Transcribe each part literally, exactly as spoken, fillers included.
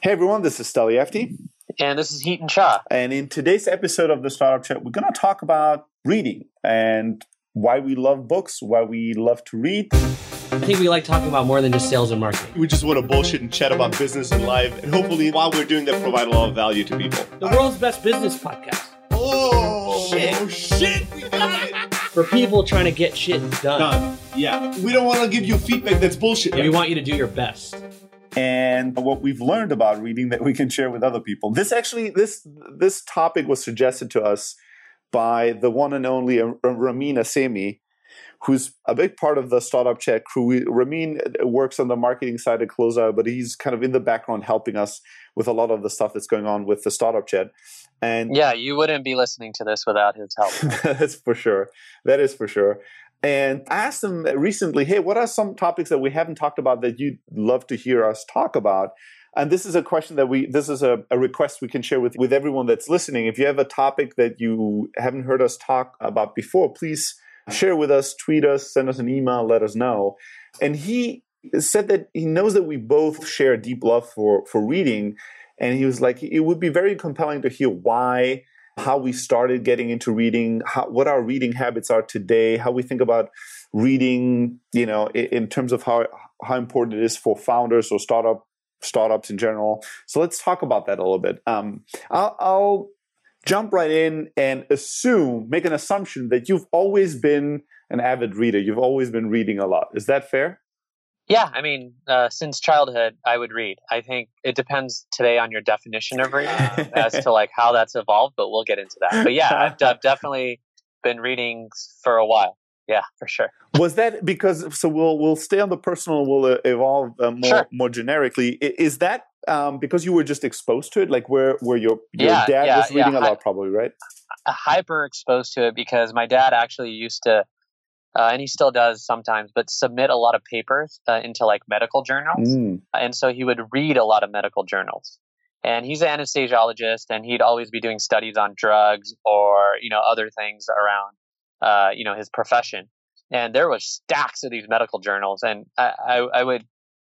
Hey everyone, this is Steli Efti. And this is Heaton Cha. And in today's episode of the Startup Chat, we're going to talk about reading and why we love books, why we love to read. I think we like talking about more than just sales and marketing. We just want to bullshit and chat about business and life. And hopefully, while we're doing that, provide a lot of value to people. The world's best business podcast. Oh, shit. Oh, shit. We got it. For people trying to get shit done. Done. Yeah. We don't want to give you feedback that's bullshit. Yeah, we want you to do your best. And what we've learned about reading that we can share with other people. This actually, this this topic was suggested to us by the one and only Ramin Assemi, who's a big part of the Startup Chat crew. Ramin works on the marketing side at Closeout, but he's kind of in the background helping us with a lot of the stuff that's going on with the Startup Chat. And yeah, you wouldn't be listening to this without his help. That's for sure. That is for sure. And I asked him recently, hey, what are some topics that we haven't talked about that you'd love to hear us talk about? And this is a question that we, this is a, a request we can share with, with everyone that's listening. If you have a topic that you haven't heard us talk about before, please share with us, tweet us, send us an email, let us know. And he said that he knows that we both share a deep love for, for reading. And he was like, it would be very compelling to hear why, how we started getting into reading, how, what our reading habits are today, how we think about reading, you know, in, in terms of how how important it is for founders or startup startups in general. So let's talk about that a little bit. Um, I'll, I'll jump right in and assume, make an assumption that you've always been an avid reader. You've always been reading a lot. Is that fair? Yeah, I mean, uh, since childhood, I would read. I think it depends today on your definition of reading as to like how that's evolved, but we'll get into that. But yeah, I've, I've definitely been reading for a while. Yeah, for sure. Was that because? So we'll we'll stay on the personal. We'll evolve uh, more sure. more generically. Is that um, because you were just exposed to it, like where where your your yeah, dad yeah, was reading yeah. a lot, I, probably, right? Hyper exposed to it because my dad actually used to. Uh, and he still does sometimes, but submit a lot of papers uh, into like medical journals. Mm. And so he would read a lot of medical journals. And he's an anesthesiologist, and he'd always be doing studies on drugs or, you know, other things around, uh, you know, his profession. And there was stacks of these medical journals. And I, I, I would,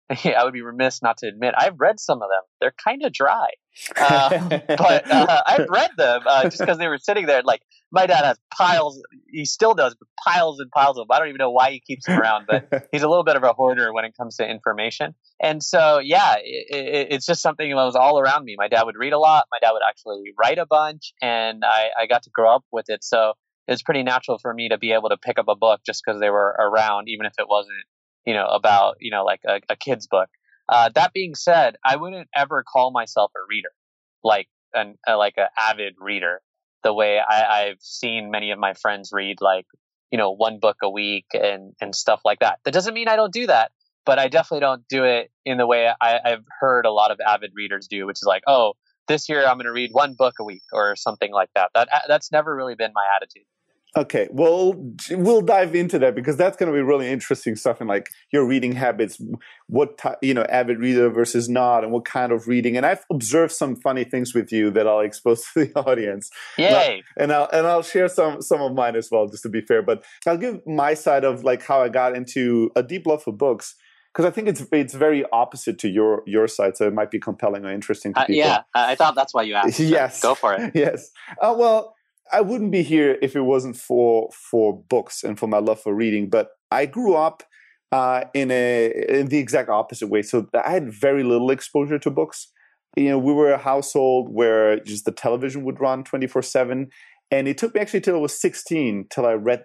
I would be remiss not to admit, I've read some of them. They're kind of dry. Uh, but uh, I've read them uh, just because they were sitting there. Like, my dad has piles, he still does, but piles and piles of them. I don't even know why he keeps them around, but he's a little bit of a hoarder when it comes to information. And so, yeah, it, it, it's just something that was all around me. My dad would read a lot. My dad would actually write a bunch, and I, I got to grow up with it. So it's pretty natural for me to be able to pick up a book just because they were around, even if it wasn't, you know, about, you know, like a, a kid's book. Uh, that being said, I wouldn't ever call myself a reader, like an uh, like an avid reader, the way I, I've seen many of my friends read, like, you know, one book a week and, and stuff like that. That doesn't mean I don't do that, but I definitely don't do it in the way I, I've heard a lot of avid readers do, which is like, oh, this year I'm going to read one book a week or something like that. That that's never really been my attitude. Okay, well, we'll dive into that because that's going to be really interesting stuff in like your reading habits, what ty- you know, avid reader versus not, and what kind of reading. And I've observed some funny things with you that I'll expose to the audience. Yay! And I'll and I'll share some some of mine as well, just to be fair. But I'll give my side of like how I got into a deep love for books because I think it's it's very opposite to your your side, so it might be compelling or interesting to uh, people. Yeah, I thought that's why you asked. Yes, so go for it. Yes. Uh, well. I wouldn't be here if it wasn't for for books and for my love for reading. But I grew up uh, in a in the exact opposite way. So I had very little exposure to books. You know, we were a household where just the television would run twenty-four seven, and it took me actually till I was sixteen till I read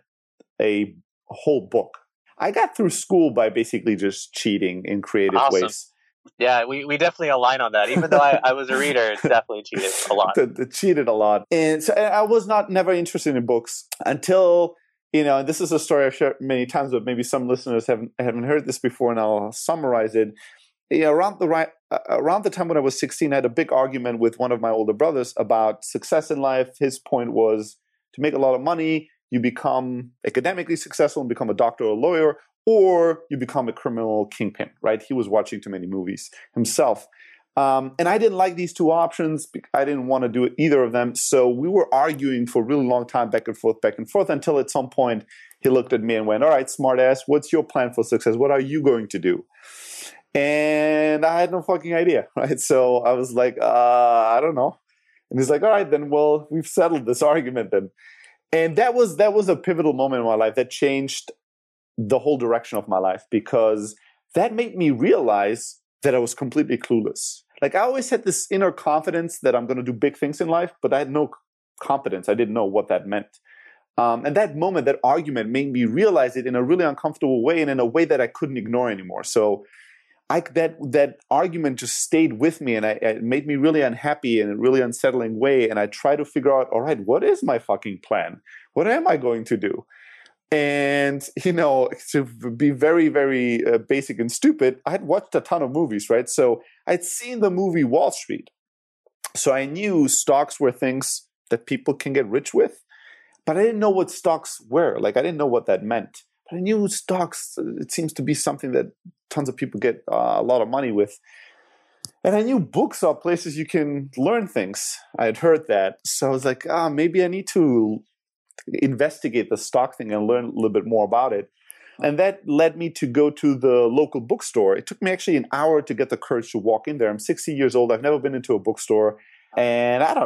a whole book. I got through school by basically just cheating in creative awesome. ways. Yeah, we, we definitely align on that. Even though I, I was a reader, it's definitely cheated a lot. the, the cheated a lot. And so I was not never interested in books until, you know, and this is a story I've shared many times, but maybe some listeners haven't haven't heard this before, and I'll summarize it. You know, around the right uh, around the time when I was sixteen, I had a big argument with one of my older brothers about success in life. His point was to make a lot of money, you become academically successful and become a doctor or a lawyer, or you become a criminal kingpin, right? He was watching too many movies himself. Um, and I didn't like these two options. I didn't want to do either of them. So we were arguing for a really long time, back and forth, back and forth, until at some point he looked at me and went, all right, smart ass, what's your plan for success? What are you going to do? And I had no fucking idea, right? So I was like, uh, I don't know. And he's like, all right, then, well, we've settled this argument then. And that was that was a pivotal moment in my life that changed the whole direction of my life, because that made me realize that I was completely clueless. Like, I always had this inner confidence that I'm going to do big things in life, but I had no competence. I didn't know what that meant. Um, and that moment, that argument made me realize it in a really uncomfortable way and in a way that I couldn't ignore anymore. So I, that that argument just stayed with me, and I, it made me really unhappy in a really unsettling way. And I tried to figure out, all right, what is my fucking plan? What am I going to do? And, you know, to be very, very uh, basic and stupid, I had watched a ton of movies, right? So I'd seen the movie Wall Street. So I knew stocks were things that people can get rich with, but I didn't know what stocks were. Like, I didn't know what that meant. But I knew stocks, it seems to be something that tons of people get uh, a lot of money with. And I knew books are places you can learn things. I had heard that. So I was like, ah, maybe I need to investigate the stock thing and learn a little bit more about it. And that led me to go to the local bookstore. It took me actually an hour to get the courage to walk in there. I'm sixty years old. I've never been into a bookstore. And I don't